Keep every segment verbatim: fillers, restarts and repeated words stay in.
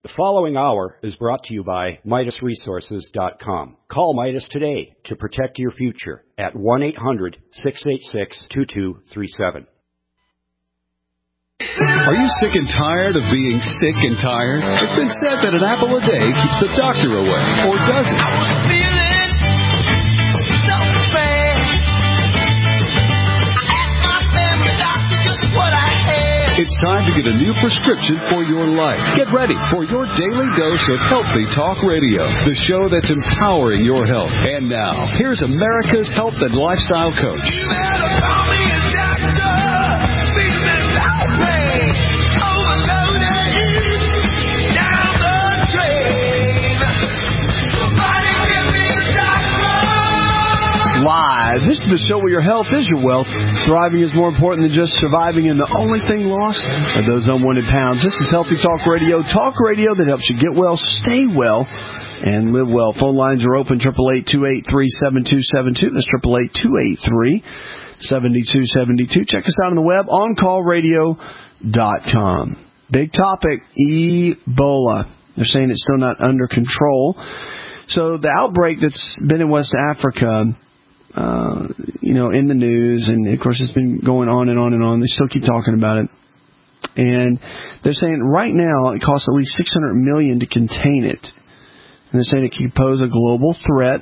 The following hour is brought to you by Midas Resources dot com. Call Midas today to protect your future at one eight hundred, six eight six, two two three seven. Are you sick and tired of being sick and tired? It's been said that an apple a day keeps the doctor away, or does it? I was feeling so bad. I asked my family doctor just what I had. It's time to get a new prescription for your life. Get ready for your daily dose of Healthy Talk Radio, the show that's empowering your health. And now, here's America's health and lifestyle coach. You better call me a doctor. Feeling low pain, overloaded, down the drain. Somebody give me a doctor. Live. This is the show where your health is your wealth. Thriving is more important than just surviving, and the only thing lost are those unwanted pounds. This is Healthy Talk Radio. Talk radio that helps you get well, stay well, and live well. Phone lines are open, eight eight eight, two eight three, seven two seven two. That's eight eight eight, two eight three, seven two seven two. Check us out on the web, on call radio dot com. Big topic, Ebola. They're saying it's still not under control. So the outbreak that's been in West Africa, uh, you know, in the news, and of course it's been going on and on and on. They still keep talking about it. And they're saying right now it costs at least six hundred million dollars to contain it. And they're saying it can pose a global threat.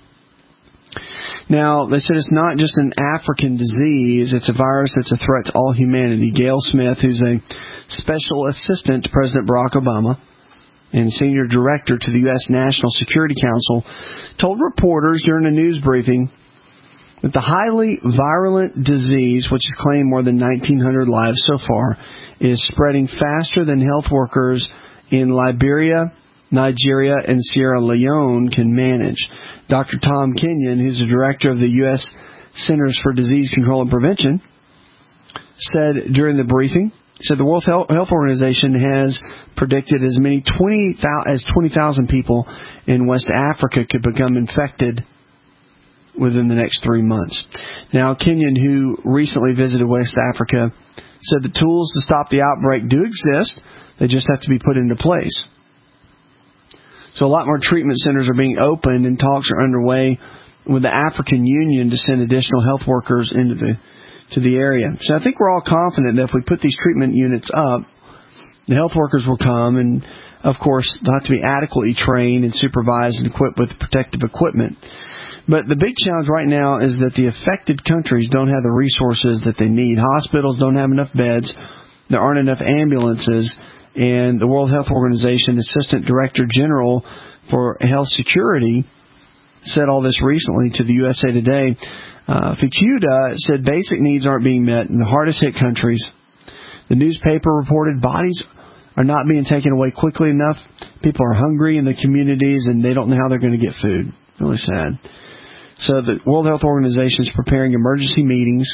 Now, they said it's not just an African disease. It's a virus that's a threat to all humanity. Gail Smith, who's a special assistant to President Barack Obama and senior director to the U S National Security Council, told reporters during a news briefing that the highly virulent disease, which has claimed more than nineteen hundred lives so far, is spreading faster than health workers in Liberia, Nigeria, and Sierra Leone can manage. Doctor Tom Kenyon, who's the director of the U S Centers for Disease Control and Prevention, said during the briefing, said the World Health Organization has predicted as many twenty as twenty thousand people in West Africa could become infected within the next three months. Now, Kenyon, who recently visited West Africa, said the tools to stop the outbreak do exist. They just have to be put into place. So a lot more treatment centers are being opened, and talks are underway with the African Union to send additional health workers into the to the area. So I think we're all confident that if we put these treatment units up, the health workers will come, and of course they'll have to be adequately trained and supervised and equipped with protective equipment. But the big challenge right now is that the affected countries don't have the resources that they need. Hospitals don't have enough beds. There aren't enough ambulances. And the World Health Organization Assistant Director General for Health Security said all this recently to the U S A Today. Uh, Fukuda said basic needs aren't being met in the hardest hit countries. The newspaper reported bodies are not being taken away quickly enough. People are hungry in the communities, and they don't know how they're going to get food. Really sad. So the World Health Organization is preparing emergency meetings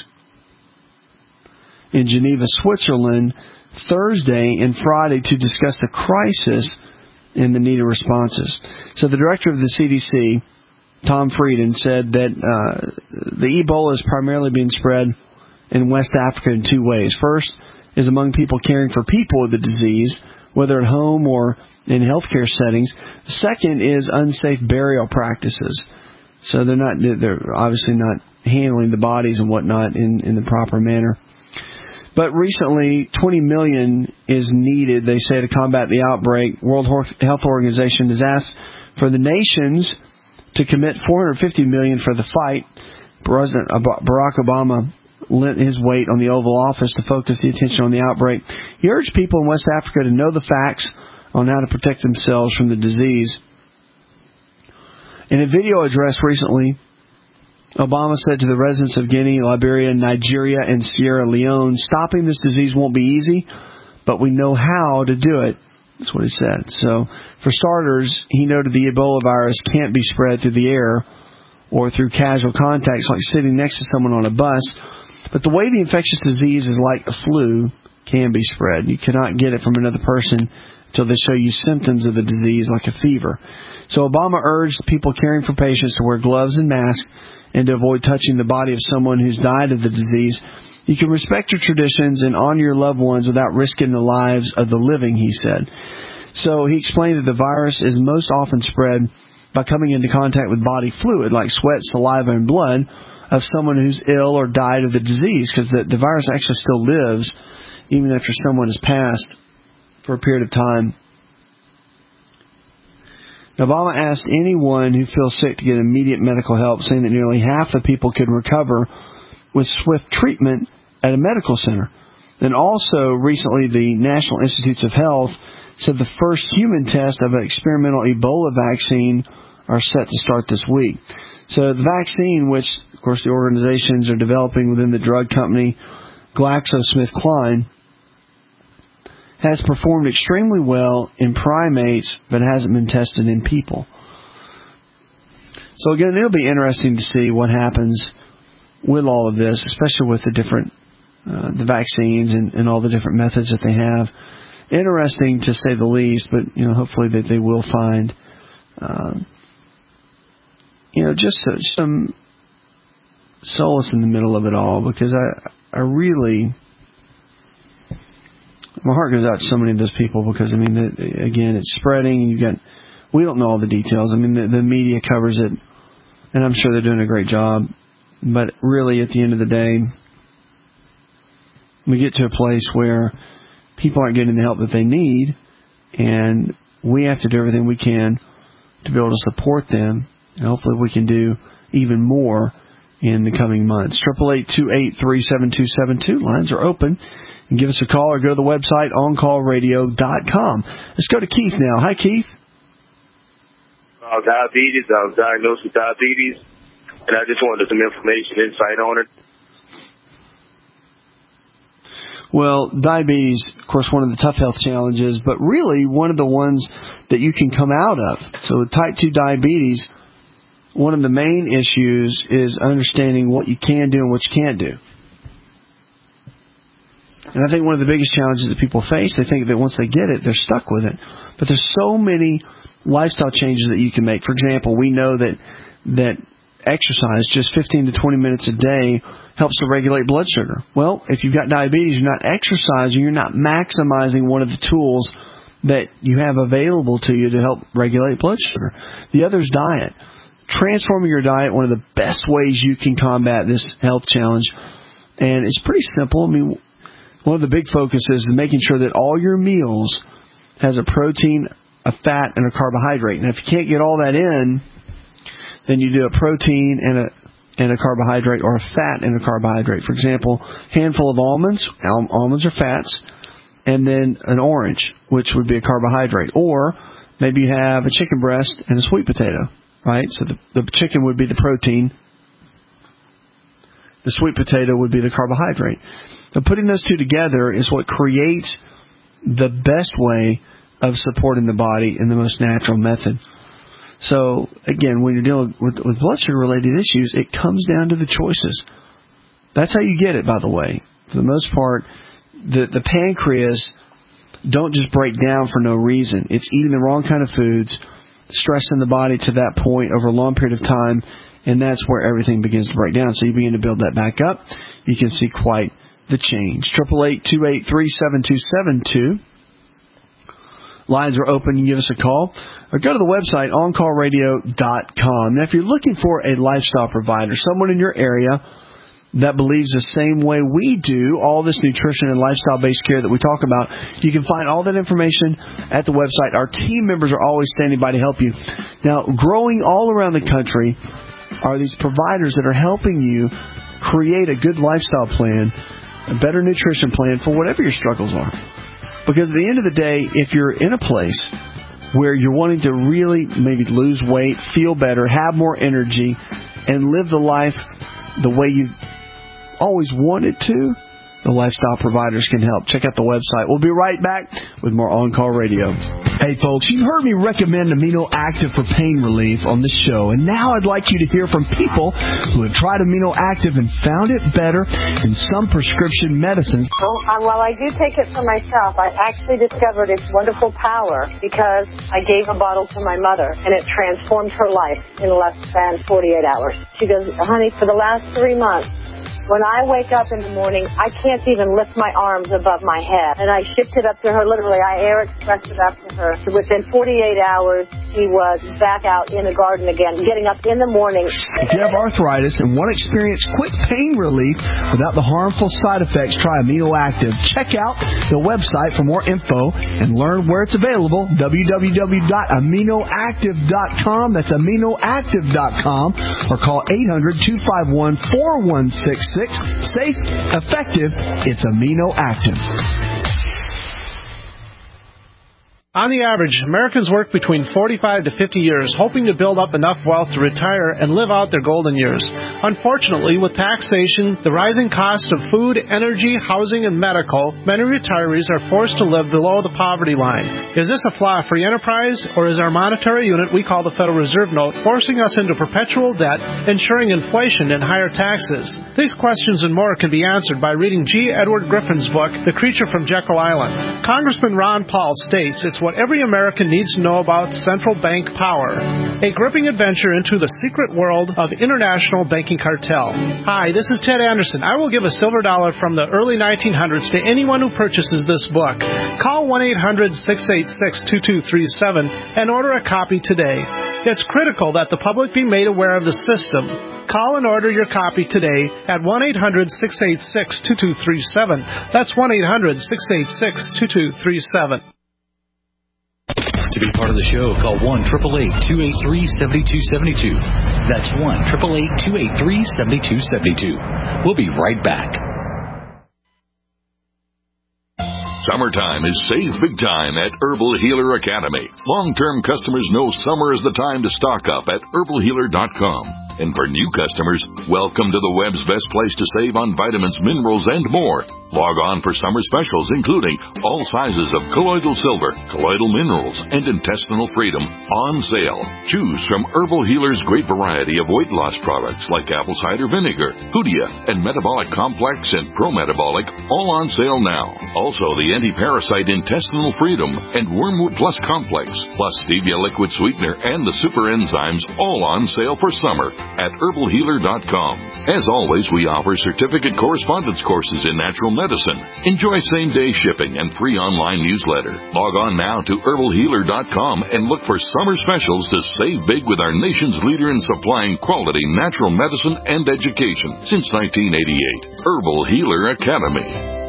in Geneva, Switzerland, Thursday and Friday to discuss the crisis and the needed responses. So the director of the C D C, Tom Frieden, said that uh, the Ebola is primarily being spread in West Africa in two ways. First is among people caring for people with the disease, whether at home or in healthcare settings. The second is unsafe burial practices. So they're not they're obviously not handling the bodies and whatnot in, in the proper manner. But recently, twenty million dollars is needed, they say, to combat the outbreak. World Health Organization has asked for the nations to commit four hundred fifty million dollars for the fight. President Barack Obama lent his weight on the Oval Office to focus the attention on the outbreak. He urged people in West Africa to know the facts on how to protect themselves from the disease. In a video address recently, Obama said to the residents of Guinea, Liberia, Nigeria, and Sierra Leone, stopping this disease won't be easy, but we know how to do it. That's what he said. So, for starters, he noted the Ebola virus can't be spread through the air or through casual contacts like sitting next to someone on a bus. But the way the infectious disease is like a flu can be spread. You cannot get it from another person until they show you symptoms of the disease like a fever. So Obama urged people caring for patients to wear gloves and masks and to avoid touching the body of someone who's died of the disease. You can respect your traditions and honor your loved ones without risking the lives of the living, he said. So he explained that the virus is most often spread by coming into contact with body fluid like sweat, saliva, and blood of someone who's ill or died of the disease, because the, the virus actually still lives even after someone has passed for a period of time. Now, Obama asked anyone who feels sick to get immediate medical help, saying that nearly half the people could recover with swift treatment at a medical center. And also, recently, the National Institutes of Health said the first human test of an experimental Ebola vaccine are set to start this week. So the vaccine, which, of course, the organizations are developing within the drug company GlaxoSmithKline, has performed extremely well in primates, but hasn't been tested in people. So again, it'll be interesting to see what happens with all of this, especially with the different uh, the vaccines and, and all the different methods that they have. Interesting to say the least, but you know, hopefully that they will find, uh, you know, just some solace in the middle of it all, because I, I really. My heart goes out to so many of those people because, I mean, the, again, it's spreading. And you got, we don't know all the details. I mean, the, the media covers it, and I'm sure they're doing a great job. But really, at the end of the day, we get to a place where people aren't getting the help that they need, and we have to do everything we can to be able to support them. And hopefully we can do even more in the coming months. triple eight two eight three seven two seven two. Lines are open. And give us a call or go to the website on call radio dot com. Let's go to Keith now. Hi, Keith. Uh, diabetes. I was diagnosed with diabetes, and I just wanted some information, insight on it. Well, diabetes, of course, one of the tough health challenges, but really one of the ones that you can come out of. So with type two diabetes, one of the main issues is understanding what you can do and what you can't do. And I think one of the biggest challenges that people face, they think that once they get it, they're stuck with it. But there's so many lifestyle changes that you can make. For example, we know that that exercise, just fifteen to twenty minutes a day, helps to regulate blood sugar. Well, if you've got diabetes, you're not exercising, you're not maximizing one of the tools that you have available to you to help regulate blood sugar. The other is diet. Transforming your diet, one of the best ways you can combat this health challenge. And it's pretty simple. I mean, one of the big focuses is making sure that all your meals has a protein, a fat, and a carbohydrate. And if you can't get all that in, then you do a protein and a and a carbohydrate, or a fat and a carbohydrate. For example, handful of almonds. Al- almonds are fats, and then an orange, which would be a carbohydrate. Or maybe you have a chicken breast and a sweet potato, right? So the, the chicken would be the protein. The sweet potato would be the carbohydrate. But putting those two together is what creates the best way of supporting the body in the most natural method. So, again, when you're dealing with, with blood sugar-related issues, it comes down to the choices. That's how you get it, by the way. For the most part, the, the pancreas don't just break down for no reason. It's eating the wrong kind of foods, stressing the body to that point over a long period of time, and that's where everything begins to break down. So you begin to build that back up. You can see quite the change. triple eight two eight three seven two seven two. Lines are open. You can give us a call or go to the website on call radio dot com. Now, if you're looking for a lifestyle provider, someone in your area that believes the same way we do, all this nutrition and lifestyle-based care that we talk about, you can find all that information at the website. Our team members are always standing by to help you. Now, growing all around the country are these providers that are helping you create a good lifestyle plan, a better nutrition plan for whatever your struggles are. Because at the end of the day, if you're in a place where you're wanting to really maybe lose weight, feel better, have more energy, and live the life the way you always wanted to, the lifestyle providers can help. Check out the website. We'll be right back with more On Call Radio. Hey, folks, you've heard me recommend Amino Active for pain relief on this show, and now I'd like you to hear from people who have tried Amino Active and found it better than some prescription medicines. Well, um, while I do take it for myself, I actually discovered its wonderful power because I gave a bottle to my mother, and it transformed her life in less than forty-eight hours. She goes, honey, for the last three months, When I wake up in the morning, I can't even lift my arms above my head. And I shipped it up to her, literally, I air expressed it up to her. So within forty-eight hours, she was back out in the garden again, getting up in the morning. If you have arthritis and want to experience quick pain relief without the harmful side effects, try Amino Active. Check out the website for more info and learn where it's available, w w w dot amino active dot com. That's amino active dot com. Or call eight hundred, two five one, four one six six. Safe, effective, it's Amino Active. On the average, Americans work between forty-five to fifty years, hoping to build up enough wealth to retire and live out their golden years. Unfortunately, with taxation, the rising cost of food, energy, housing, and medical, many retirees are forced to live below the poverty line. Is this a flaw free enterprise, or is our monetary unit we call the Federal Reserve Note forcing us into perpetual debt, ensuring inflation and higher taxes? These questions and more can be answered by reading G. Edward Griffin's book, The Creature from Jekyll Island. Congressman Ron Paul states it's what every American needs to know about central bank power. A gripping adventure into the secret world of international banking cartel. Hi, this is Ted Anderson. I will give a silver dollar from the early nineteen hundreds to anyone who purchases this book. Call one eight hundred, six eight six, two two three seven and order a copy today. It's critical that the public be made aware of the system. Call and order your copy today at one eight hundred, six eight six, two two three seven. That's one eight hundred, six eight six, two two three seven. To be part of the show, call one eight eight eight, two eight three, seven two seven two. That's one eight eight eight, two eight three, seven two seven two. We'll be right back. Summertime is save big time at Herbal Healer Academy. Long-term customers know summer is the time to stock up at herbal healer dot com. And for new customers, welcome to the web's best place to save on vitamins, minerals, and more. Log on for summer specials, including all sizes of colloidal silver, colloidal minerals, and intestinal freedom on sale. Choose from Herbal Healer's great variety of weight loss products like apple cider vinegar, Hoodia, and Metabolic Complex and Pro-Metabolic, all on sale now. Also, the anti-parasite intestinal freedom and Wormwood Plus Complex, plus Stevia liquid sweetener and the super enzymes, all on sale for summer at herbal healer dot com. As always, we offer certificate correspondence courses in natural medicine. Enjoy same-day shipping and free online newsletter. Log on now to herbal healer dot com and look for summer specials to save big with our nation's leader in supplying quality natural medicine and education since nineteen eighty-eight. Herbal Healer Academy.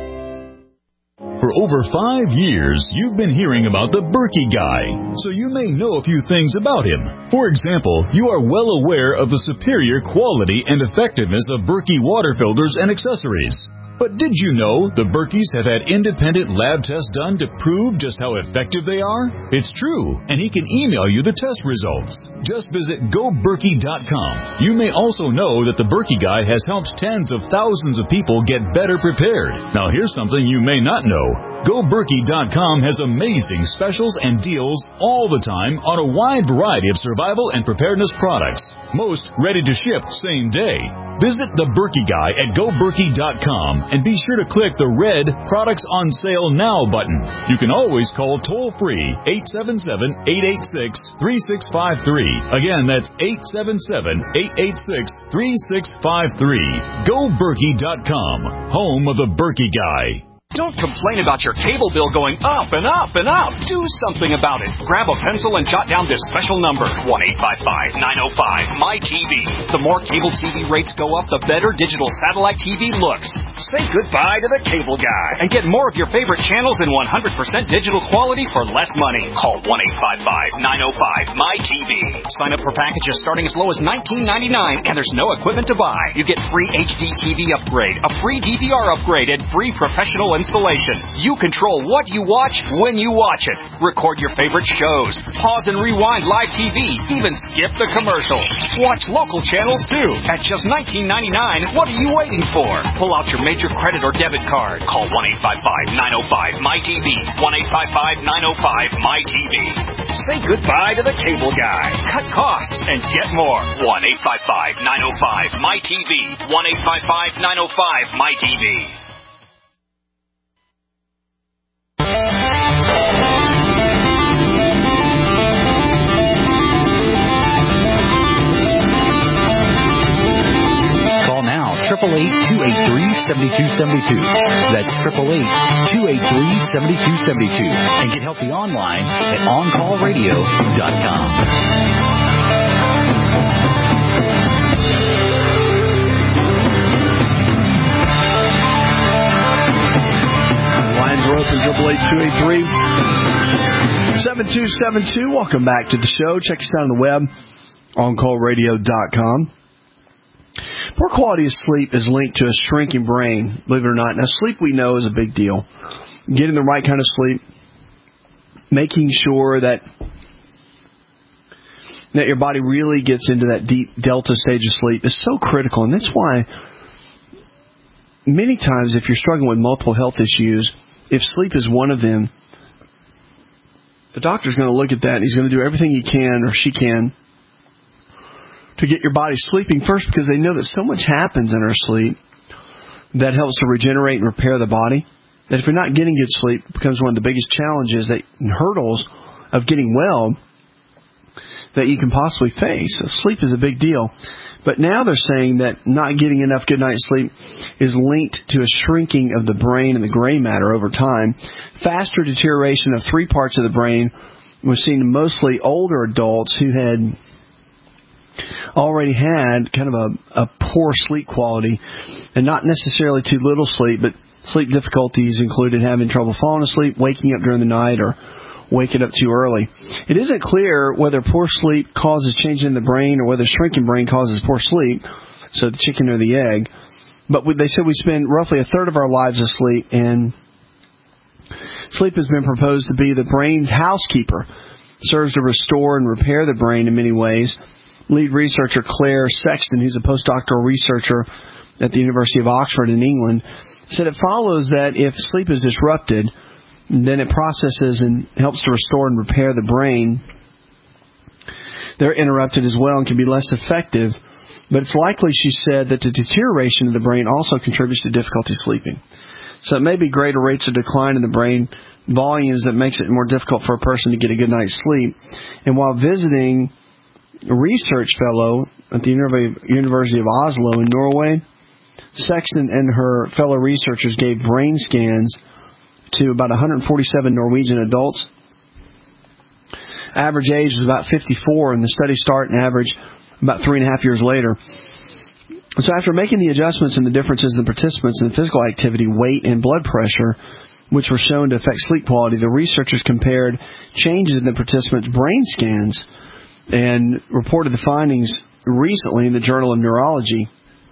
For over five years, you've been hearing about the Berkey Guy, so you may know a few things about him. For example, you are well aware of the superior quality and effectiveness of Berkey water filters and accessories. But did you know the Berkeys have had independent lab tests done to prove just how effective they are? It's true, and he can email you the test results. Just visit go berkey dot com. You may also know that the Berkey Guy has helped tens of thousands of people get better prepared. Now here's something you may not know. go berkey dot com has amazing specials and deals all the time on a wide variety of survival and preparedness products. Most ready to ship same day. Visit the Berkey Guy at go berkey dot com and be sure to click the red Products on Sale Now button. You can always call toll-free eight seven seven, eight eight six, three six five three. Again, that's eight seven seven, eight eight six, three six five three. go berkey dot com, home of the Berkey Guy. Don't complain about your cable bill going up and up and up. Do something about it. Grab a pencil and jot down this special number, one eight five five, nine oh five, M Y T V. The more cable T V rates go up, the better digital satellite T V looks. Say goodbye to the cable guy and get more of your favorite channels in one hundred percent digital quality for less money. Call one eight five five, nine oh five, M Y T V. Sign up for packages starting as low as nineteen ninety-nine, and there's no equipment to buy. You get free H D T V upgrade, a free D V R upgrade, and free professional installation. You control what you watch when you watch it. Record your favorite shows. Pause and rewind live T V. Even skip the commercials. Watch local channels too. At just nineteen ninety-nine, what are you waiting for? Pull out your major credit or debit card. Call one eight five five, nine oh five, M Y T V. one eight five five, nine oh five, M Y T V. Say goodbye to the cable guy. Cut costs and get more. one eight five five, nine oh five, M Y T V. one eight five five, nine oh five, M Y T V. eight eight eight, two eight three, seven two seven two. That's eight eight eight, two eight three, seven two seven two. And get healthy online at on call radio dot com. Lines are open, eight eight eight, two eight three, seven two seven two. Welcome back to the show. Check us out on the web, on call radio dot com. Poor quality of sleep is linked to a shrinking brain, believe it or not. Now, sleep we know is a big deal. Getting the right kind of sleep, making sure that that your body really gets into that deep delta stage of sleep is so critical. And that's why many times if you're struggling with multiple health issues, if sleep is one of them, the doctor's going to look at that and he's going to do everything he can or she can to get your body sleeping first, because they know that so much happens in our sleep that helps to regenerate and repair the body, that if you're not getting good sleep, it becomes one of the biggest challenges that, and hurdles of getting well that you can possibly face. So sleep is a big deal. But now they're saying that not getting enough good night's sleep is linked to a shrinking of the brain and the gray matter over time. Faster deterioration of three parts of the brain was seen in mostly older adults who had already had kind of a, a poor sleep quality, and not necessarily too little sleep, but sleep difficulties included having trouble falling asleep, waking up during the night, or waking up too early. It isn't clear whether poor sleep causes change in the brain or whether shrinking brain causes poor sleep, so the chicken or the egg. But they said we spend roughly a third of our lives asleep, and sleep has been proposed to be the brain's housekeeper. It serves to restore and repair the brain in many ways. Lead researcher Claire Sexton, who's a postdoctoral researcher at the University of Oxford in England, said it follows that if sleep is disrupted, then it processes and helps to restore and repair the brain. They're interrupted as well and can be less effective. But it's likely, she said, that the deterioration of the brain also contributes to difficulty sleeping. So it may be greater rates of decline in the brain volumes that makes it more difficult for a person to get a good night's sleep. And while visiting a research fellow at the University of Oslo in Norway, Sexton and her fellow researchers gave brain scans to about one hundred forty-seven Norwegian adults. Average age was about fifty-four, and the study started and averaged about three and a half years later. So after making the adjustments and the differences in the participants in the physical activity, weight, and blood pressure, which were shown to affect sleep quality, the researchers compared changes in the participants' brain scans and reported the findings recently in the Journal of Neurology.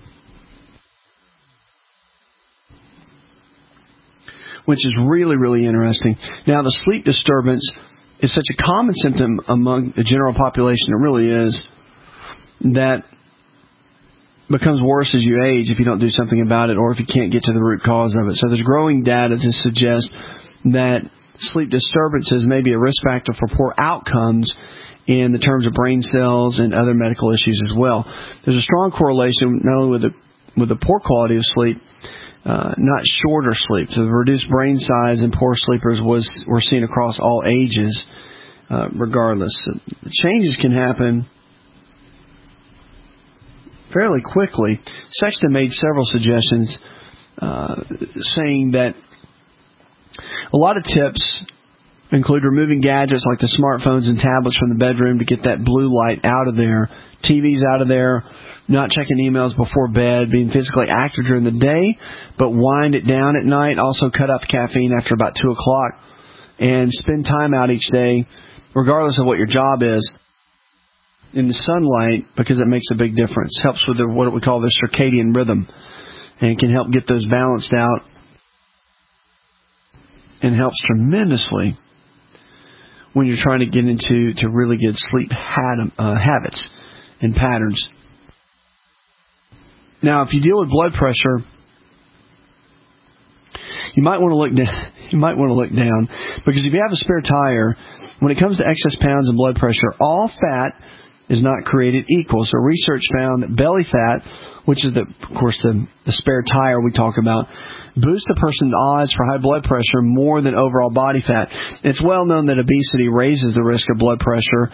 Which is really, really interesting. Now, the sleep disturbance is such a common symptom among the general population, it really is, that becomes worse as you age if you don't do something about it or if you can't get to the root cause of it. So there's growing data to suggest that sleep disturbances may be a risk factor for poor outcomes in the terms of brain cells and other medical issues as well. There's a strong correlation not only with the, with the poor quality of sleep, Uh, not shorter sleep. So the reduced brain size in poor sleepers was were seen across all ages, uh, regardless. So the changes can happen fairly quickly. Sexton made several suggestions, uh, saying that a lot of tips include removing gadgets like the smartphones and tablets from the bedroom to get that blue light out of there, T Vs out of there, not checking emails before bed, being physically active during the day, but wind it down at night. Also cut out the caffeine after about two o'clock and spend time out each day, regardless of what your job is, in the sunlight, because it makes a big difference. Helps with the, what we call the circadian rhythm, and can help get those balanced out and helps tremendously when you're trying to get into to really good sleep had, uh, habits and patterns. Now, if you deal with blood pressure, you might want to look down. You might want to look down because if you have a spare tire, when it comes to excess pounds and blood pressure, all fat is not created equal. So research found that belly fat, which is the, of course, the, the spare tire we talk about, boosts a person's odds for high blood pressure more than overall body fat. It's well known that obesity raises the risk of blood pressure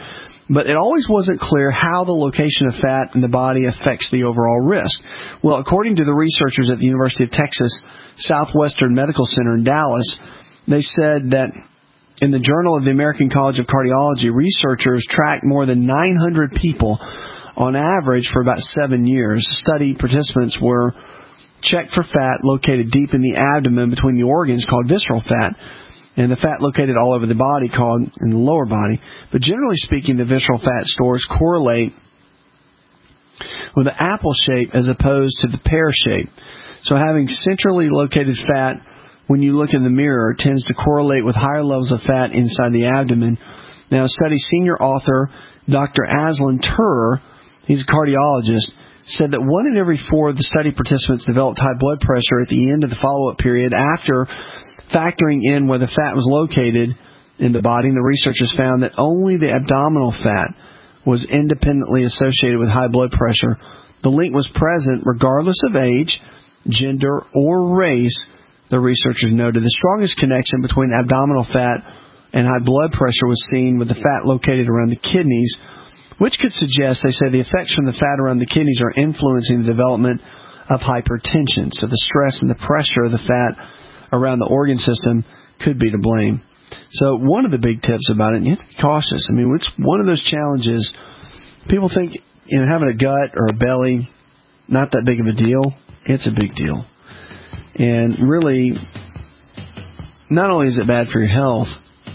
But it always wasn't clear how the location of fat in the body affects the overall risk. Well, according to the researchers at the University of Texas Southwestern Medical Center in Dallas, they said that in the Journal of the American College of Cardiology, researchers tracked more than nine hundred people on average for about seven years. Study participants were checked for fat located deep in the abdomen between the organs called visceral fat, and the fat located all over the body called in the lower body. But generally speaking, the visceral fat stores correlate with the apple shape as opposed to the pear shape. So having centrally located fat when you look in the mirror tends to correlate with higher levels of fat inside the abdomen. Now, study senior author Doctor Aslan Turer, he's a cardiologist, said that one in every four of the study participants developed high blood pressure at the end of the follow-up period after factoring in where the fat was located in the body. And the researchers found that only the abdominal fat was independently associated with high blood pressure. The link was present regardless of age, gender, or race. The researchers noted the strongest connection between abdominal fat and high blood pressure was seen with the fat located around the kidneys, which could suggest, they say, the effects from the fat around the kidneys are influencing the development of hypertension. So the stress and the pressure of the fat around the organ system could be to blame. So one of the big tips about it, you have to be cautious. I mean, it's one of those challenges. People think, you know, having a gut or a belly, not that big of a deal. It's a big deal. And really, not only is it bad for your health,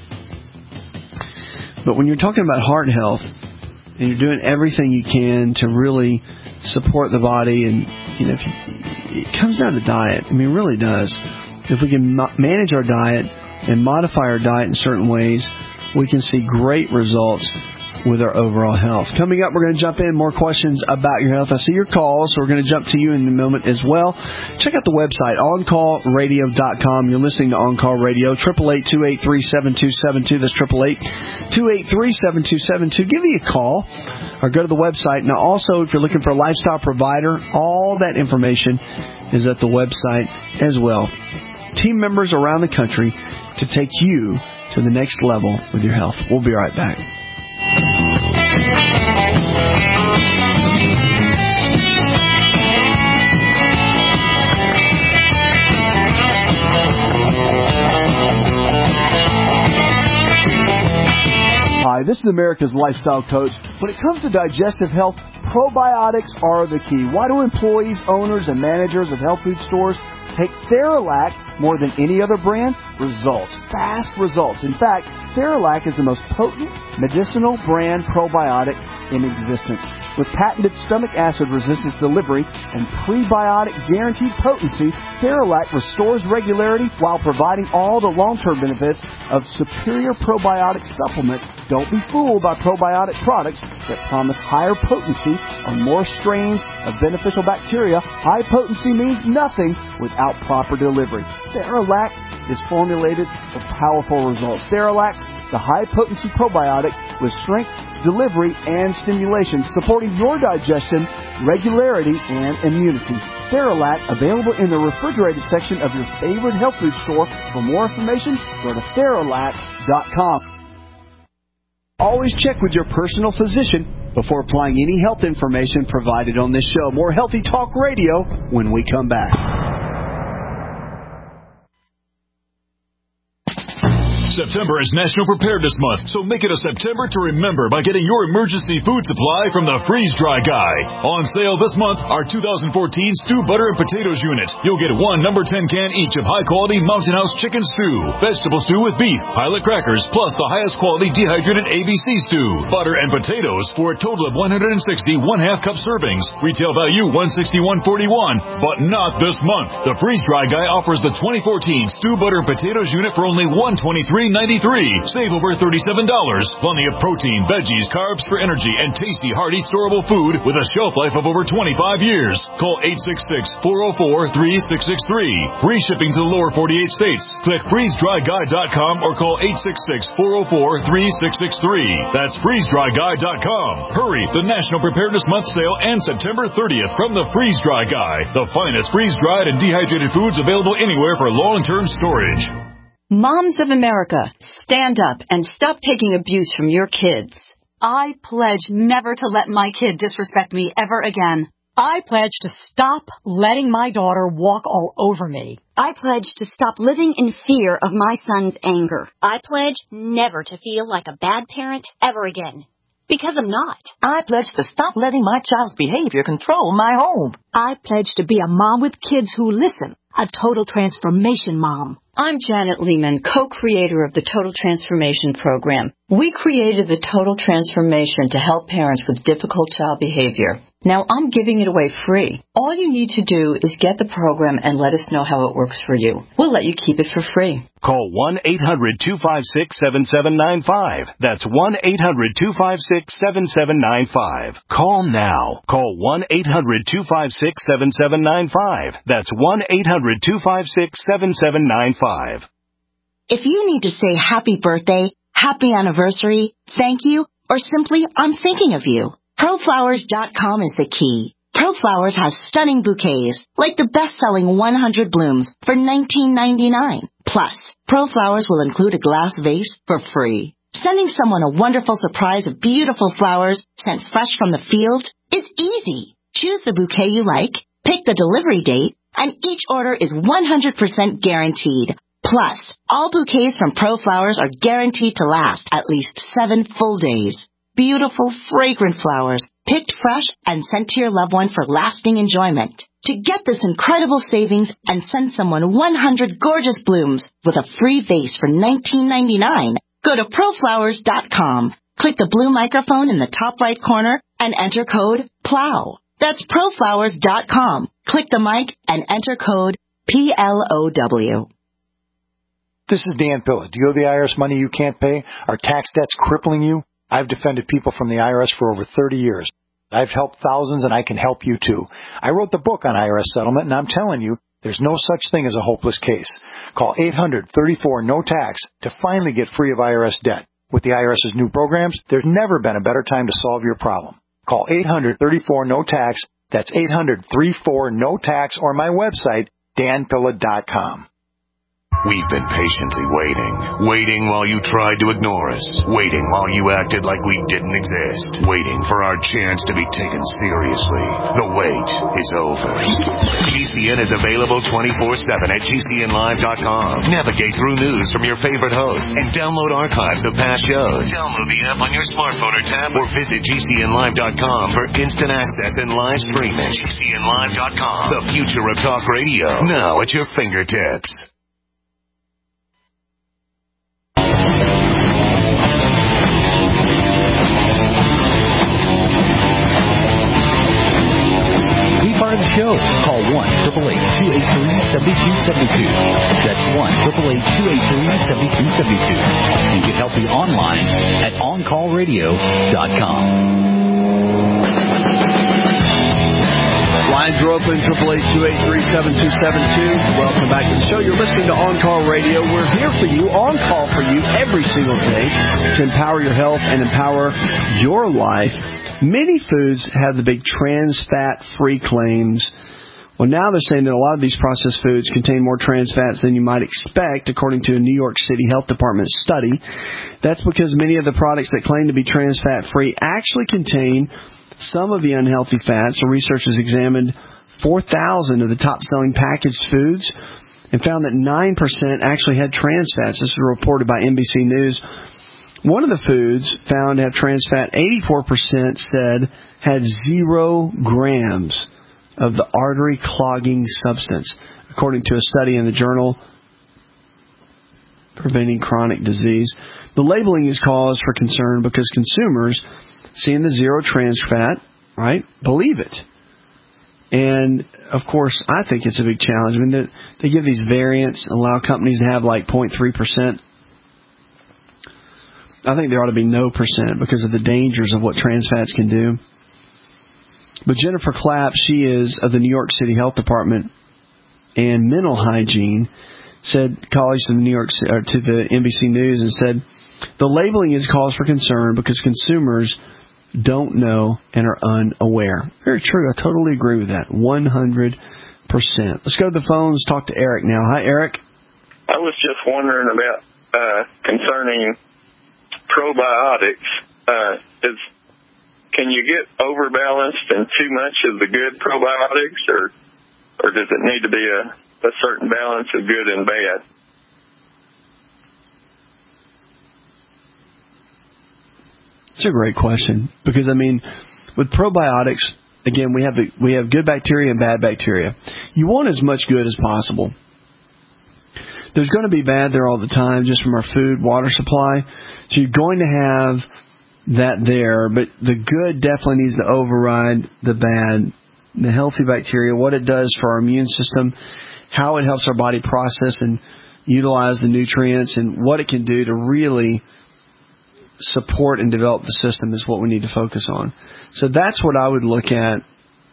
but when you're talking about heart health, and you're doing everything you can to really support the body, and you know, if you, it comes down to diet. I mean, it really does. If we can mo- manage our diet and modify our diet in certain ways, we can see great results with our overall health. Coming up, we're going to jump in more questions about your health. I see your calls, so we're going to jump to you in a moment as well. Check out the website, on call radio dot com. You're listening to On Call Radio, eight eight eight, two eight three, seven two seven two. That's eight eight eight, two eight three, seven two seven two. Give me a call or go to the website. Now, also, if you're looking for a lifestyle provider, all that information is at the website as well. Team members around the country to take you to the next level with your health. We'll be right back. Hi, this is America's Lifestyle Coach. When it comes to digestive health, probiotics are the key. Why do employees, owners, and managers of health food stores take Theralac more than any other brand? Results. Fast results. In fact, Theralac is the most potent medicinal brand probiotic in existence. With patented stomach acid resistance delivery and prebiotic guaranteed potency, Theralac restores regularity while providing all the long-term benefits of superior probiotic supplement. Don't be fooled by probiotic products that promise higher potency or more strains of beneficial bacteria. High potency means nothing without proper delivery. Theralac is formulated for powerful results. Theralac, the high-potency probiotic with strength, delivery, and stimulation, supporting your digestion, regularity, and immunity. Theralac, available in the refrigerated section of your favorite health food store. For more information, go to Theralac dot com. Always check with your personal physician before applying any health information provided on this show. More Healthy Talk Radio when we come back. September is National Preparedness Month, so make it a September to remember by getting your emergency food supply from the Freeze Dry Guy. On sale this month, our two thousand fourteen Stew Butter and Potatoes Unit. You'll get one number ten can each of high-quality Mountain House chicken stew, vegetable stew with beef, pilot crackers, plus the highest quality dehydrated A B C stew, butter and potatoes for a total of one hundred sixty one-half cup servings. Retail value one hundred sixty-one forty-one, but not this month. The Freeze Dry Guy offers the twenty fourteen Stew Butter and Potatoes Unit for only one hundred twenty-three ninety-three. Save over thirty-seven dollars. Plenty of protein, veggies, carbs for energy, and tasty, hearty, storable food with a shelf life of over twenty-five years. Call eight six six, four oh four, three six six three. Free shipping to the lower forty-eight states. Click freeze dry guy dot com or call eight six six, four oh four, three six six three. That's freeze dry guy dot com. Hurry! The National Preparedness Month sale ends September thirtieth from the Freeze Dry Guy. The finest freeze-dried and dehydrated foods available anywhere for long-term storage. Moms of America, stand up and stop taking abuse from your kids. I pledge never to let my kid disrespect me ever again. I pledge to stop letting my daughter walk all over me. I pledge to stop living in fear of my son's anger. I pledge never to feel like a bad parent ever again. Because I'm not. I pledge to stop letting my child's behavior control my home. I pledge to be a mom with kids who listen. A total transformation mom. I'm Janet Lehman, co-creator of the Total Transformation Program. We created the Total Transformation to help parents with difficult child behavior. Now I'm giving it away free. All you need to do is get the program and let us know how it works for you. We'll let you keep it for free. Call one eight hundred two five six seven seven nine five. That's one eight hundred two five six seven seven nine five. Call now. Call one eight hundred two five six seven seven nine five. That's one eight hundred two five six seven seven nine five. If you need to say happy birthday, happy anniversary, thank you, or simply I'm thinking of you, Pro Flowers dot com is the key. ProFlowers has stunning bouquets, like the best-selling one hundred blooms for nineteen ninety-nine. Plus, ProFlowers will include a glass vase for free. Sending someone a wonderful surprise of beautiful flowers sent fresh from the field is easy. Choose the bouquet you like, pick the delivery date, and each order is one hundred percent guaranteed. Plus, all bouquets from ProFlowers are guaranteed to last at least seven full days. Beautiful, fragrant flowers, picked fresh and sent to your loved one for lasting enjoyment. To get this incredible savings and send someone one hundred gorgeous blooms with a free vase for nineteen ninety-nine, go to Pro Flowers dot com. Click the blue microphone in the top right corner and enter code PLOW. That's Pro Flowers dot com. Click the mic and enter code P L O W. This is Dan Pilla. Do you owe the I R S money you can't pay? Are tax debts crippling you? I've defended people from the I R S for over thirty years. I've helped thousands, and I can help you too. I wrote the book on I R S settlement, and I'm telling you, there's no such thing as a hopeless case. Call eight hundred thirty-four no tax to finally get free of I R S debt. With the IRS's new programs, there's never been a better time to solve your problem. Call eight hundred thirty-four no tax. That's eight hundred thirty-four no tax, or my website, Dan Pilla dot com. We've been patiently waiting. Waiting while you tried to ignore us. Waiting while you acted like we didn't exist. Waiting for our chance to be taken seriously. The wait is over. G C N is available twenty-four seven at G C N live dot com. Navigate through news from your favorite hosts and download archives of past shows. Download the app on your smartphone or tab or visit G C N live dot com for instant access and live streaming. G C N live dot com. The future of talk radio. Now at your fingertips. Part of the show. Call one eight eight eight, two eight three, seven two seven two. That's one eight eight eight, two eight three, seven two seven two. And get healthy online at on call radio dot com. Lines are open, eight eight eight, two eight three, seven two seven two. Welcome back to the show. You're listening to On Call Radio. We're here for you, on call for you every single day to empower your health and empower your life. Many foods have the big trans fat free claims. Well, now they're saying that a lot of these processed foods contain more trans fats than you might expect, according to a New York City Health Department study. That's because many of the products that claim to be trans fat free actually contain some of the unhealthy fats. So researchers examined four thousand of the top selling packaged foods and found that nine percent actually had trans fats. This was reported by N B C News. One of the foods found to have trans fat, eighty-four percent said had zero grams of the artery clogging substance, according to a study in the journal Preventing Chronic Disease. The labeling is cause for concern because consumers, seeing the zero trans fat, right, believe it. And, of course, I think it's a big challenge. I mean, they, they give these variants, allow companies to have like zero point three percent. I think there ought to be no percent because of the dangers of what trans fats can do. But Jennifer Clapp, she is of the New York City Health Department and Mental Hygiene, said colleagues to the New York or to the N B C News and said the labeling is cause for concern because consumers don't know and are unaware. Very true. I totally agree with that. one hundred percent. Let's go to the phones. Talk to Eric now. Hi, Eric. I was just wondering about uh, concerning probiotics. uh, is can you get overbalanced and too much of the good probiotics, or or does it need to be a, a certain balance of good and bad? It's a great question, because, I mean, with probiotics, again, we have the, we have good bacteria and bad bacteria. You want as much good as possible. There's going to be bad there all the time, just from our food, water supply. So you're going to have that there, but the good definitely needs to override the bad. The healthy bacteria, what it does for our immune system, how it helps our body process and utilize the nutrients, and what it can do to really support and develop the system is what we need to focus on. So that's what I would look at,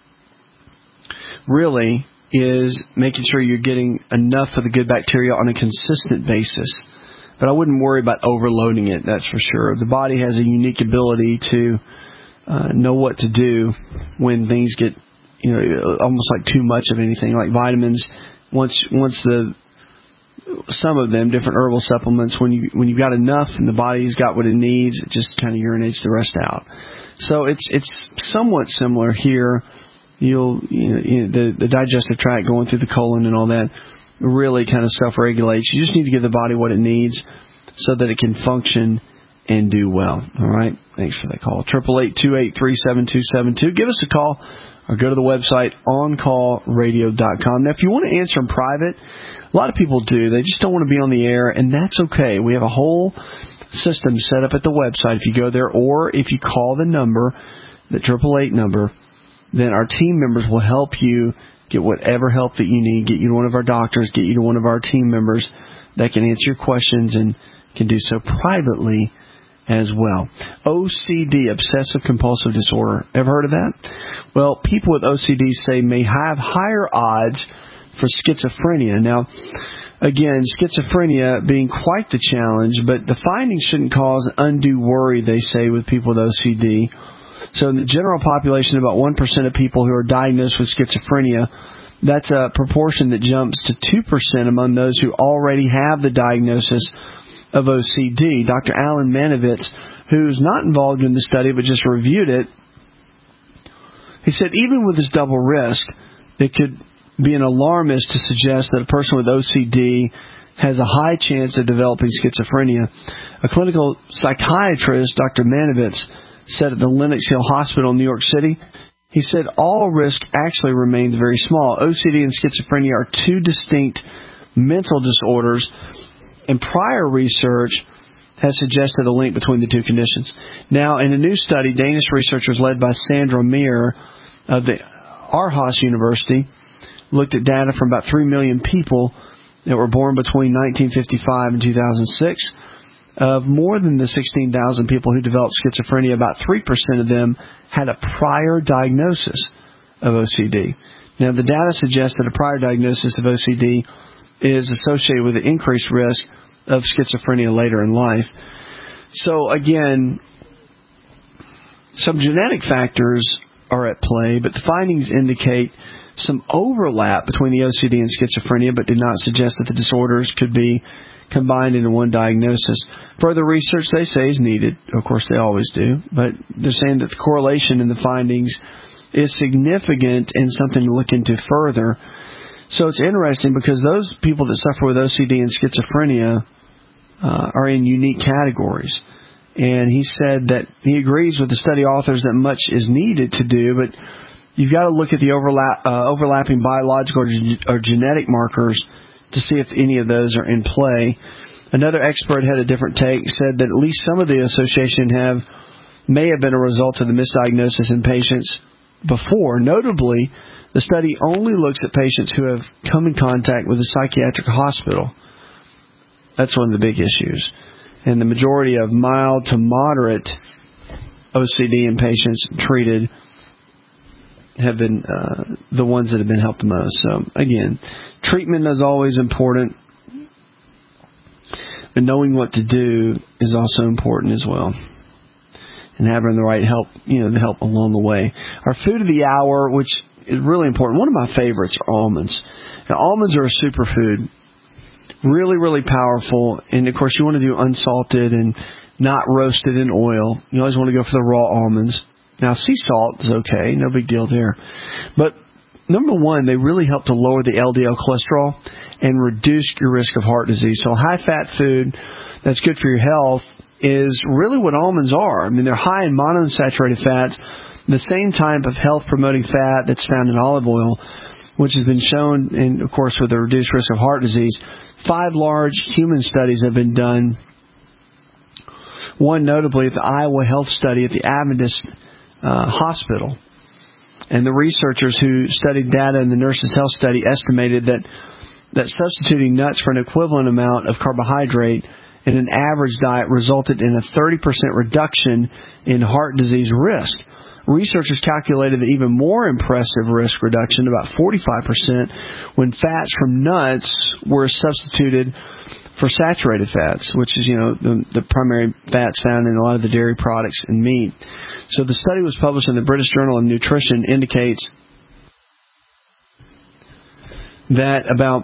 really, is making sure you're getting enough of the good bacteria on a consistent basis. But I wouldn't worry about overloading it, that's for sure. The body has a unique ability to uh, know what to do when things get, you know, almost like too much of anything, like vitamins. Once once the some of them, different herbal supplements, when you when you've got enough and the body's got what it needs, it just kind of urinates the rest out. So it's it's somewhat similar here. You'll you know, you know the the digestive tract going through the colon and all that really kind of self-regulates. You just need to give the body what it needs so that it can function and do well. All right. Thanks for that call. Triple eight two eight three seven two seven two. Give us a call or go to the website on call radio dot com. Now, if you want to answer in private, a lot of people do. They just don't want to be on the air, and that's okay. We have a whole system set up at the website. If you go there, or if you call the number, the triple eight number, then our team members will help you get whatever help that you need, get you to one of our doctors, get you to one of our team members that can answer your questions and can do so privately as well. O C D, obsessive compulsive disorder. Ever heard of that? Well, people with O C D say may have higher odds for schizophrenia. Now, again, schizophrenia being quite the challenge, but the findings shouldn't cause undue worry, they say, with people with O C D. So in the general population, about one percent of people who are diagnosed with schizophrenia, that's a proportion that jumps to two percent among those who already have the diagnosis of O C D. Doctor Alan Manovitz, who's not involved in the study but just reviewed it, he said even with this double risk, it could be an alarmist to suggest that a person with O C D has a high chance of developing schizophrenia. A clinical psychiatrist, Doctor Manovitz, said at the Lenox Hill Hospital in New York City, he said all risk actually remains very small. O C D and schizophrenia are two distinct mental disorders, and prior research has suggested a link between the two conditions. Now, in a new study, Danish researchers led by Sandra Meir of the Aarhus University looked at data from about three million people that were born between nineteen fifty-five and two thousand six. Of more than the sixteen thousand people who developed schizophrenia, about three percent of them had a prior diagnosis of O C D. Now, the data suggests that a prior diagnosis of O C D is associated with an increased risk of schizophrenia later in life. So, again, some genetic factors are at play, but the findings indicate some overlap between the O C D and schizophrenia, but did not suggest that the disorders could be combined into one diagnosis. Further research, they say, is needed. Of course, they always do. But they're saying that the correlation in the findings is significant and something to look into further. So it's interesting because those people that suffer with O C D and schizophrenia uh, are in unique categories. And he said that he agrees with the study authors that much is needed to do, but you've got to look at the overlap, uh, overlapping biological or, ge- or genetic markers to see if any of those are in play. Another expert had a different take, said that at least some of the association have may have been a result of the misdiagnosis in patients before. Notably, the study only looks at patients who have come in contact with a psychiatric hospital. That's one of the big issues. And the majority of mild to moderate O C D in patients treated have been uh, the ones that have been helped the most. So, again, treatment is always important, but knowing what to do is also important as well. And having the right help, you know, the help along the way. Our food of the hour, which is really important. One of my favorites are almonds. Now, almonds are a superfood. Really, really powerful. And, of course, you want to do unsalted and not roasted in oil. You always want to go for the raw almonds. Now, sea salt is okay. No big deal there. But, number one, they really help to lower the L D L cholesterol and reduce your risk of heart disease. So high-fat food that's good for your health is really what almonds are. I mean, they're high in monounsaturated fats, the same type of health-promoting fat that's found in olive oil, which has been shown, in, of course, with a reduced risk of heart disease. Five large human studies have been done, one notably at the Iowa Health Study at the Adventist uh, Hospital. And the researchers who studied data in the Nurses' Health Study estimated that, that substituting nuts for an equivalent amount of carbohydrate in an average diet resulted in a thirty percent reduction in heart disease risk. Researchers calculated that even more impressive risk reduction, about forty-five percent, when fats from nuts were substituted for saturated fats, which is, you know, the, the primary fats found in a lot of the dairy products and meat. So the study was published in the British Journal of Nutrition, indicates that about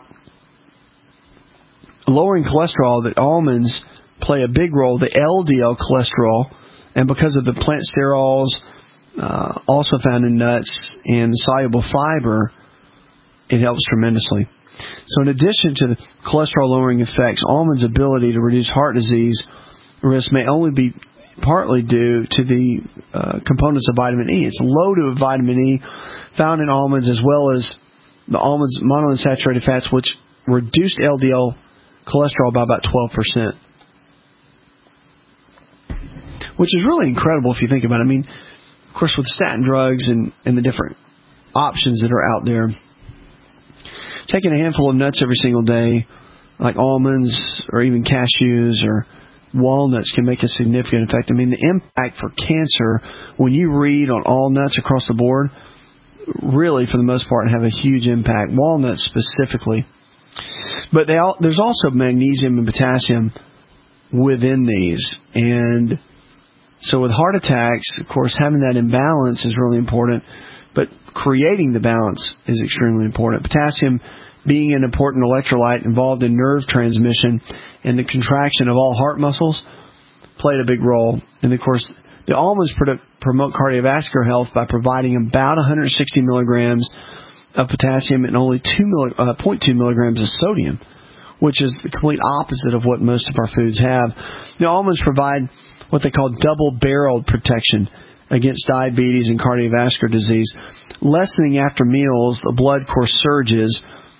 lowering cholesterol, that almonds play a big role, the L D L cholesterol, and because of the plant sterols, uh, also found in nuts, and the soluble fiber, it helps tremendously. So in addition to the cholesterol-lowering effects, almonds' ability to reduce heart disease risk may only be partly due to the uh, components of vitamin E. It's loaded with vitamin E found in almonds, as well as the almonds' monounsaturated fats, which reduced L D L cholesterol by about twelve percent. Which is really incredible if you think about it. I mean, of course, with statin drugs and, and the different options that are out there, taking a handful of nuts every single day, like almonds or even cashews or walnuts, can make a significant effect. I mean, the impact for cancer, when you read on all nuts across the board, really, for the most part, have a huge impact. Walnuts specifically. But they all, there's also magnesium and potassium within these. And so with heart attacks, of course, having that imbalance is really important. But creating the balance is extremely important. Potassium being an important electrolyte involved in nerve transmission and the contraction of all heart muscles played a big role. And, of course, the almonds promote cardiovascular health by providing about one hundred sixty milligrams of potassium and only two milli, uh, zero point two milligrams of sodium, which is the complete opposite of what most of our foods have. The almonds provide what they call double-barreled protection against diabetes and cardiovascular disease, lessening after meals the blood course surges,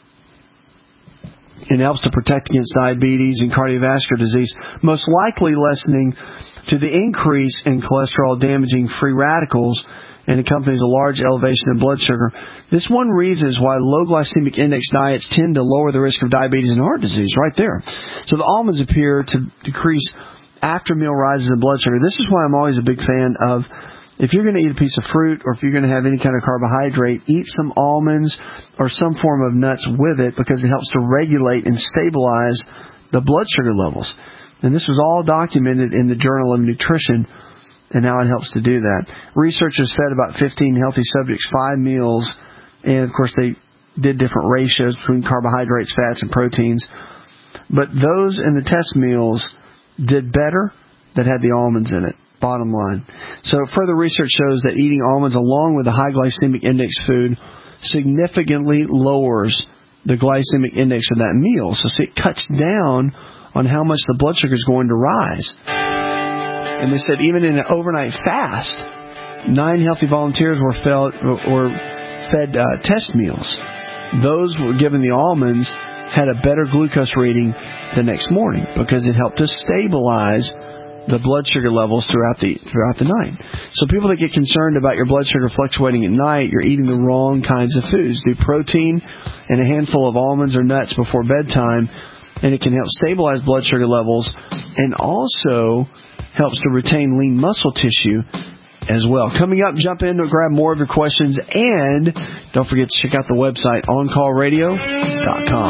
and helps to protect against diabetes and cardiovascular disease, most likely lessening to the increase in cholesterol-damaging free radicals and accompanies a large elevation in blood sugar. This one reason is why low glycemic index diets tend to lower the risk of diabetes and heart disease, right there. So the almonds appear to decrease after-meal rises in blood sugar. This is why I'm always a big fan of, if you're going to eat a piece of fruit or if you're going to have any kind of carbohydrate, eat some almonds or some form of nuts with it, because it helps to regulate and stabilize the blood sugar levels. And this was all documented in the Journal of Nutrition and how it helps to do that. Researchers fed about fifteen healthy subjects five meals, and of course they did different ratios between carbohydrates, fats, and proteins. But those in the test meals did better that had the almonds in it, bottom line. So further research shows that eating almonds along with a high glycemic index food significantly lowers the glycemic index of that meal. So see, it cuts down on how much the blood sugar is going to rise. And they said even in an overnight fast, nine healthy volunteers were fed, or fed uh, test meals. Those were given the almonds had a better glucose reading the next morning because it helped to stabilize the blood sugar levels throughout the throughout the night. So people that get concerned about your blood sugar fluctuating at night, you're eating the wrong kinds of foods. Do protein and a handful of almonds or nuts before bedtime, and it can help stabilize blood sugar levels and also helps to retain lean muscle tissue as well. Coming up, jump in to grab more of your questions, and don't forget to check out the website on call radio dot com.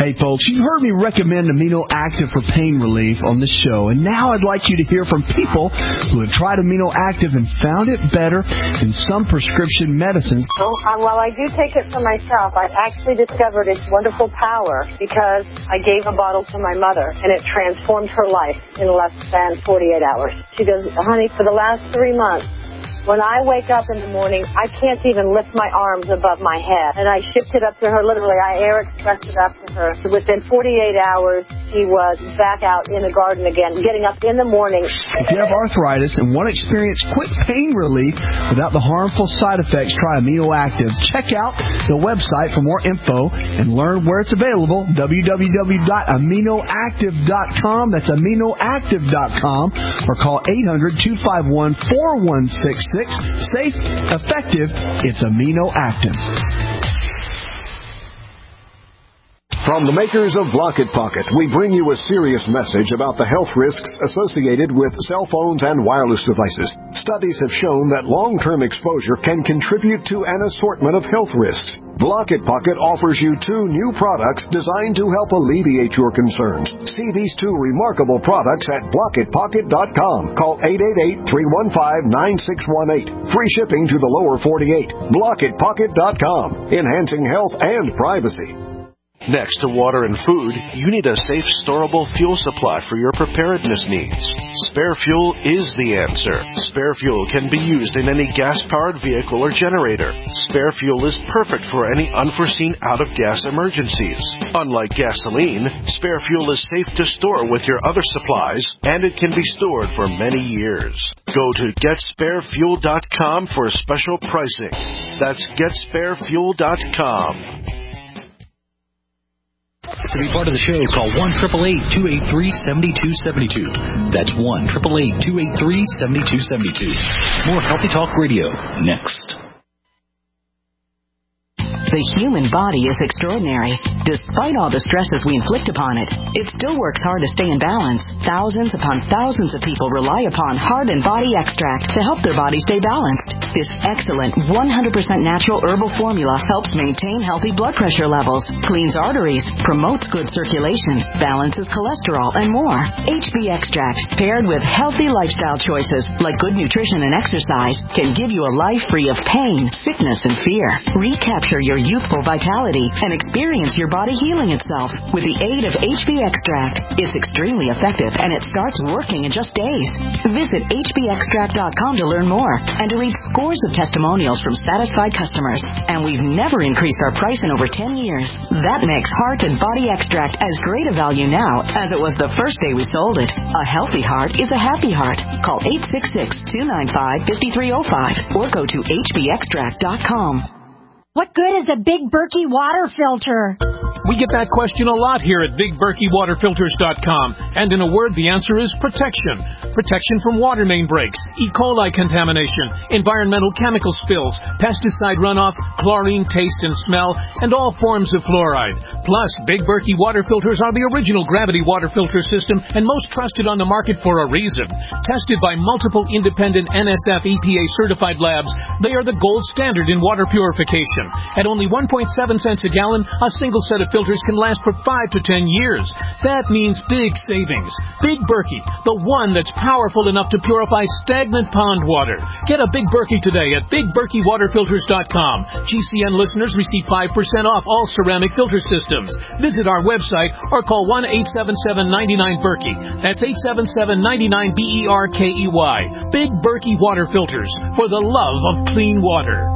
Hey, folks, you've heard me recommend Amino Active for pain relief on this show, and now I'd like you to hear from people who have tried Amino Active and found it better than some prescription medicines. Well, um, while I do take it for myself, I actually discovered its wonderful power because I gave a bottle to my mother, and it transformed her life in less than forty-eight hours. She goes, honey, for the last three months, when I wake up in the morning, I can't even lift my arms above my head. And I shipped it up to her, literally, I air expressed it up to her. Within forty-eight hours, she was back out in the garden again, getting up in the morning. If you have arthritis and want to experience quick pain relief without the harmful side effects, try Amino Active. Check out the website for more info and learn where it's available, w w w dot amino active dot com. That's amino active dot com. Or call eight hundred, two five one, four one six six. Safe, effective, it's Amino Active. From the makers of Block-It Pocket, we bring you a serious message about the health risks associated with cell phones and wireless devices. Studies have shown that long-term exposure can contribute to an assortment of health risks. Block-It Pocket offers you two new products designed to help alleviate your concerns. See these two remarkable products at block it pocket dot com. Call eight eight eight, three one five, nine six one eight. Free shipping to the lower forty-eight. block it pocket dot com. Enhancing health and privacy. Next to water and food, you need a safe, storable fuel supply for your preparedness needs. Spare Fuel is the answer. Spare Fuel can be used in any gas-powered vehicle or generator. Spare Fuel is perfect for any unforeseen out-of-gas emergencies. Unlike gasoline, Spare Fuel is safe to store with your other supplies, and it can be stored for many years. Go to get spare fuel dot com for special pricing. That's get spare fuel dot com. To be part of the show, call one eight eight eight, two eight three, seven two seven two. That's one eight eight eight, two eight three, seven two seven two. More Healthy Talk Radio next. The human body is extraordinary. Despite all the stresses we inflict upon it, it still works hard to stay in balance. Thousands upon thousands of people rely upon Heart and Body Extract to help their body stay balanced. This excellent one hundred percent natural herbal formula helps maintain healthy blood pressure levels, cleans arteries, promotes good circulation, balances cholesterol, and more. H B Extract, paired with healthy lifestyle choices like good nutrition and exercise, can give you a life free of pain, sickness, and fear. Recapture your youthful vitality and experience your body healing itself with the aid of H B Extract. It's extremely effective and it starts working in just days. Visit H B extract dot com to learn more and to read scores of testimonials from satisfied customers. And we've never increased our price in over ten years. That makes Heart and Body Extract as great a value now as it was the first day we sold it. A healthy heart is a happy heart. Call eight six six, two nine five, five three zero five or go to H B extract dot com. What good is a Big Berkey water filter? We get that question a lot here at big berkey water filters dot com. And in a word, the answer is protection. Protection from water main breaks, E. coli contamination, environmental chemical spills, pesticide runoff, chlorine taste and smell, and all forms of fluoride. Plus, Big Berkey water filters are the original gravity water filter system and most trusted on the market for a reason. Tested by multiple independent N S F E P A certified labs, they are the gold standard in water purification. At only one point seven cents a gallon, a single set of filters can last for five to ten years. That means big savings. Big Berkey, the one that's powerful enough to purify stagnant pond water. Get a Big Berkey today at big berkey water filters dot com. G C N listeners receive five percent off all ceramic filter systems. Visit our website or call one eight seven seven, nine nine, Berkey. That's eight seven seven, nine nine, B E R K E Y. Big Berkey Water Filters, for the love of clean water.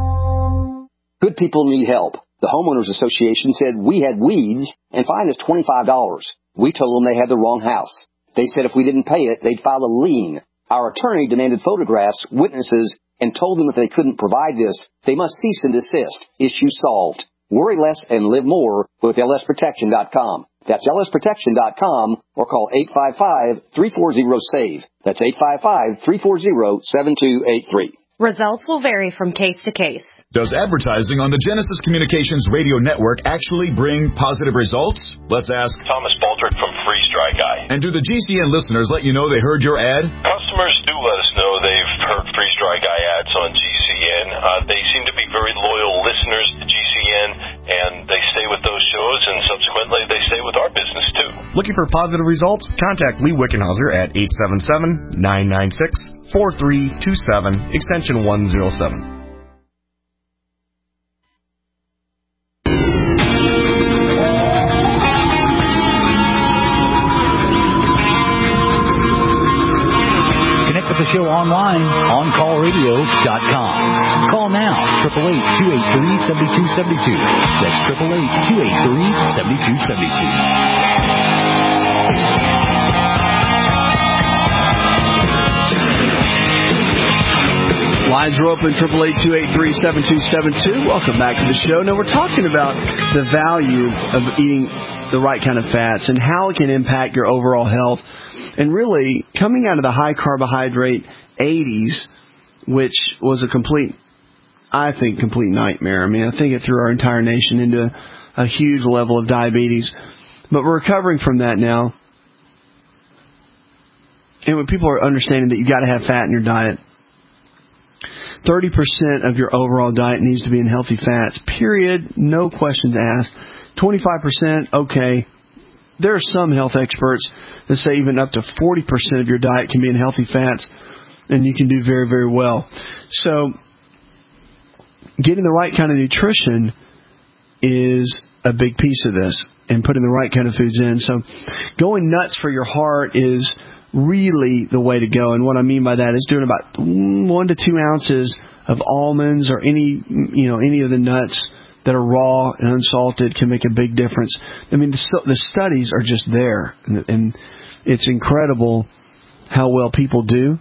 Good people need help. The Homeowners Association said we had weeds and fined us twenty-five dollars. We told them they had the wrong house. They said if we didn't pay it, they'd file a lien. Our attorney demanded photographs, witnesses, and told them if they couldn't provide this, they must cease and desist. Issue solved. Worry less and live more with L S protection dot com. That's L S protection dot com or call eight five five, three four zero, SAVE. That's eight five five, three four zero, seven two eight three. Results will vary from case to case. Does advertising on the Genesis Communications radio network actually bring positive results? Let's ask Thomas Baldrick from Freeze Dry Guy. And do the G C N listeners let you know they heard your ad? Customers do let us know they've heard Freeze Dry Guy ads on G C N. Uh, they seem to be very loyal listeners to G C N, and they stay with those shows, and subsequently they stay with Looking for positive results? Contact Lee Wickenhauser at eight seven seven, nine nine six, four three two seven, extension one oh seven. The show online, on call radio dot com. Call now, eight eight eight, two eight three, seven two seven two. That's eight eight eight, two eight three, seven two seven two. Lines are open, eight eight eight, two eight three, seven two seven two. Welcome back to the show. Now, we're talking about the value of eating the right kind of fats and how it can impact your overall health. And really, coming out of the high-carbohydrate eighties, which was a complete, I think, complete nightmare. I mean, I think it threw our entire nation into a huge level of diabetes. But we're recovering from that now. And when people are understanding that you've got to have fat in your diet, thirty percent of your overall diet needs to be in healthy fats, period, no questions asked. twenty-five percent, okay. There are some health experts that say even up to forty percent of your diet can be in healthy fats, and you can do very, very well. So getting the right kind of nutrition is a big piece of this, and putting the right kind of foods in. So going nuts for your heart is really the way to go. And what I mean by that is doing about one to two ounces of almonds or any, you know, any of the nuts that are raw and unsalted can make a big difference. I mean, the, the studies are just there, and, and it's incredible how well people do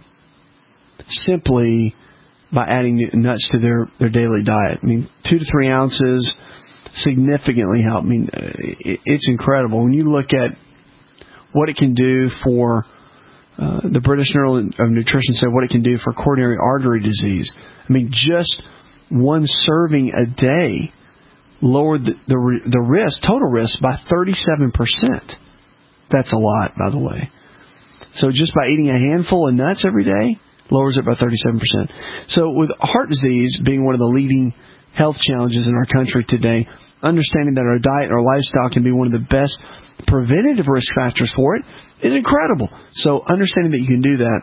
simply by adding nuts to their, their daily diet. I mean, two to three ounces significantly help. I mean, it, it's incredible. When you look at what it can do for uh, the British Journal of Nutrition said what it can do for coronary artery disease. I mean, just one serving a day lowered the, the the risk, total risk, by thirty-seven percent. That's a lot, by the way. So just by eating a handful of nuts every day, lowers it by thirty-seven percent. So with heart disease being one of the leading health challenges in our country today, understanding that our diet and our lifestyle can be one of the best preventative risk factors for it is incredible. So understanding that you can do that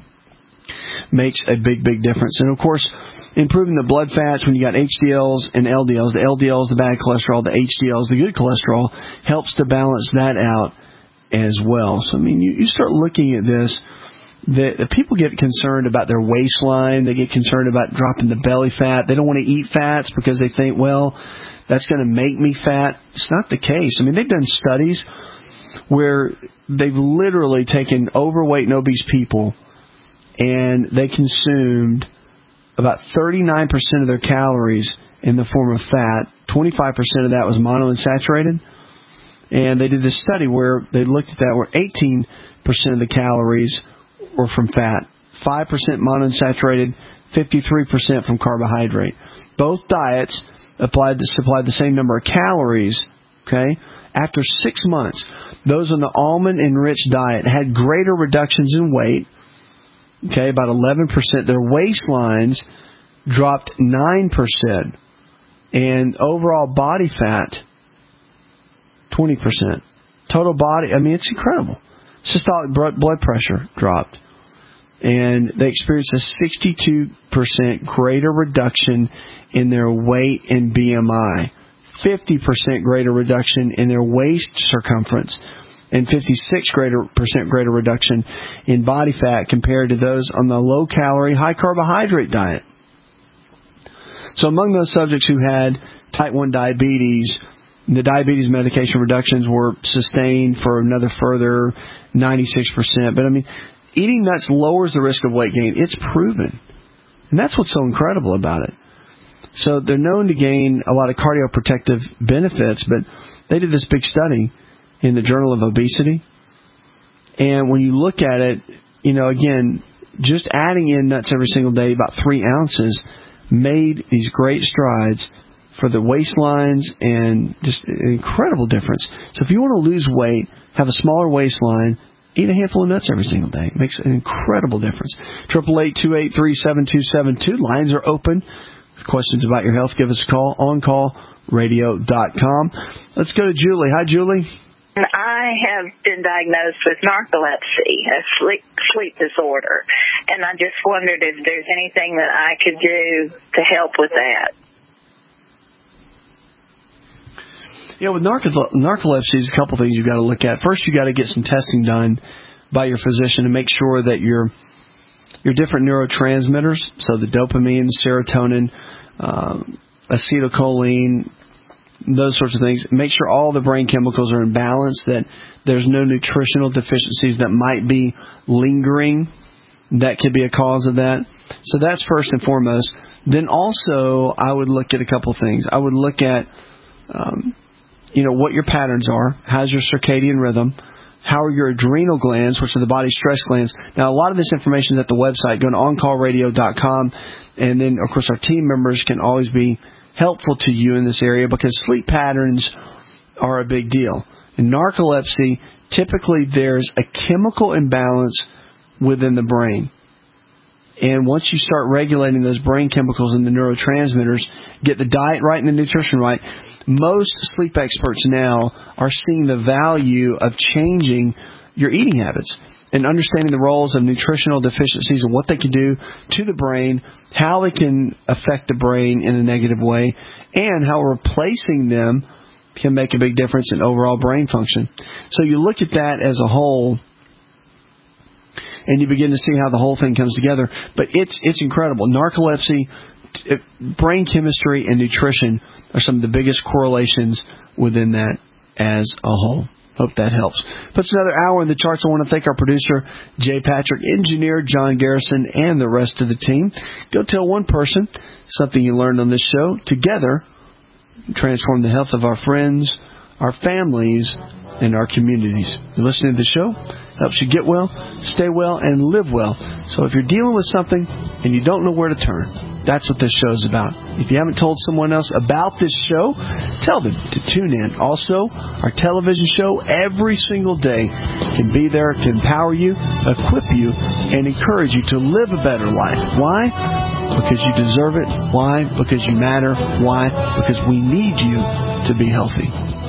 makes a big, big difference. And, of course, improving the blood fats when you got H D Ls and L D Ls. The L D L is the bad cholesterol. The H D L is the good cholesterol. Helps to balance that out as well. So, I mean, you, you start looking at this. The, the people get concerned about their waistline. They get concerned about dropping the belly fat. They don't want to eat fats because they think, well, that's going to make me fat. It's not the case. I mean, they've done studies where they've literally taken overweight and obese people and they consumed about thirty-nine percent of their calories in the form of fat. twenty-five percent of that was monounsaturated. And they did this study where they looked at that where eighteen percent of the calories were from fat, five percent monounsaturated, fifty-three percent from carbohydrate. Both diets applied to, supplied the same number of calories, okay? After six months, those on the almond-enriched diet had greater reductions in weight, okay, about eleven percent. Their waistlines dropped nine percent. And overall body fat, twenty percent. Total body, I mean, it's incredible. Systolic blood pressure dropped. And they experienced a sixty-two percent greater reduction in their weight and B M I. fifty percent greater reduction in their waist circumference. And fifty-six percent greater reduction in body fat compared to those on the low-calorie, high-carbohydrate diet. So among those subjects who had type one diabetes, the diabetes medication reductions were sustained for another further ninety-six percent. But, I mean, eating nuts lowers the risk of weight gain. It's proven. And that's what's so incredible about it. So they're known to gain a lot of cardioprotective benefits, but they did this big study in the Journal of Obesity. And when you look at it, you know, again, just adding in nuts every single day, about three ounces, made these great strides for the waistlines and just an incredible difference. So if you want to lose weight, have a smaller waistline, eat a handful of nuts every single day. It makes an incredible difference. eight eight eight, two eight three, seven two seven two. Lines are open. With questions about your health, give us a call. on call radio dot com. Let's go to Julie. Hi, Julie. I have been diagnosed with narcolepsy, a sleep, sleep disorder, and I just wondered if there's anything that I could do to help with that. Yeah, with narco- narcolepsy, there's a couple things you've got to look at. First, you've got to get some testing done by your physician to make sure that your your different neurotransmitters, so the dopamine, serotonin, um, acetylcholine, those sorts of things, make sure all the brain chemicals are in balance, that there's no nutritional deficiencies that might be lingering that could be a cause of that. So that's first and foremost. Then also, I would look at a couple things. I would look at, um, you know, what your patterns are. How's your circadian rhythm? How are your adrenal glands, which are the body's stress glands? Now, a lot of this information is at the website. Go to on call radio dot com. And then, of course, our team members can always be helpful to you in this area because sleep patterns are a big deal. In narcolepsy, typically there's a chemical imbalance within the brain. And once you start regulating those brain chemicals and the neurotransmitters, get the diet right and the nutrition right, most sleep experts now are seeing the value of changing your eating habits and understanding the roles of nutritional deficiencies and what they can do to the brain, how they can affect the brain in a negative way, and how replacing them can make a big difference in overall brain function. So you look at that as a whole, and you begin to see how the whole thing comes together. But it's it's incredible. Narcolepsy, t- brain chemistry, and nutrition are some of the biggest correlations within that as a whole. Hope that helps. Puts another hour in the charts. I want to thank our producer, Jay Patrick, engineer John Garrison, and the rest of the team. Go tell one person something you learned on this show. Together, transform the health of our friends, our families, and our communities. You're listening to the show. Helps you get well, stay well, and live well. So if you're dealing with something and you don't know where to turn, that's what this show is about. If you haven't told someone else about this show, tell them to tune in. Also, our television show every single day can be there to empower you, equip you, and encourage you to live a better life. Why? Because you deserve it. Why? Because you matter. Why? Because we need you to be healthy.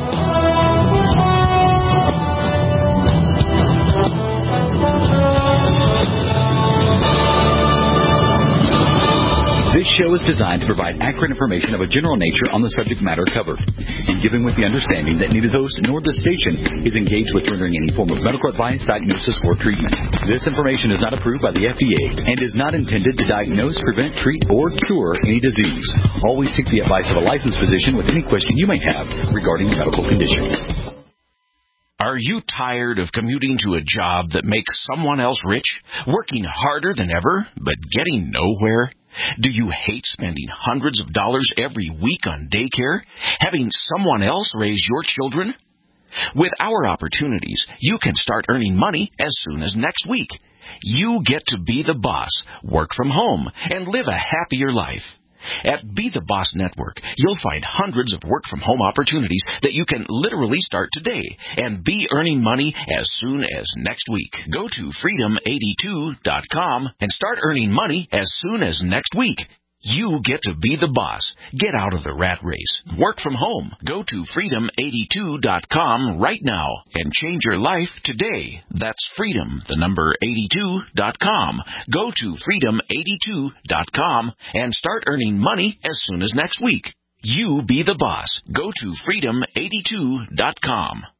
This show is designed to provide accurate information of a general nature on the subject matter covered, and given with the understanding that neither the host nor the station is engaged with rendering any form of medical advice, diagnosis, or treatment. This information is not approved by the F D A and is not intended to diagnose, prevent, treat, or cure any disease. Always seek the advice of a licensed physician with any question you may have regarding a medical condition. Are you tired of commuting to a job that makes someone else rich, working harder than ever, but getting nowhere? Do you hate spending hundreds of dollars every week on daycare, having someone else raise your children? With our opportunities, you can start earning money as soon as next week. You get to be the boss, work from home, and live a happier life. At Be the Boss Network, you'll find hundreds of work-from-home opportunities that you can literally start today and be earning money as soon as next week. Go to freedom eighty-two dot com and start earning money as soon as next week. You get to be the boss. Get out of the rat race. Work from home. Go to freedom eighty-two dot com right now and change your life today. That's freedom, the number eighty-two dot com. Go to freedom eighty-two dot com and start earning money as soon as next week. You be the boss. Go to freedom eighty-two dot com.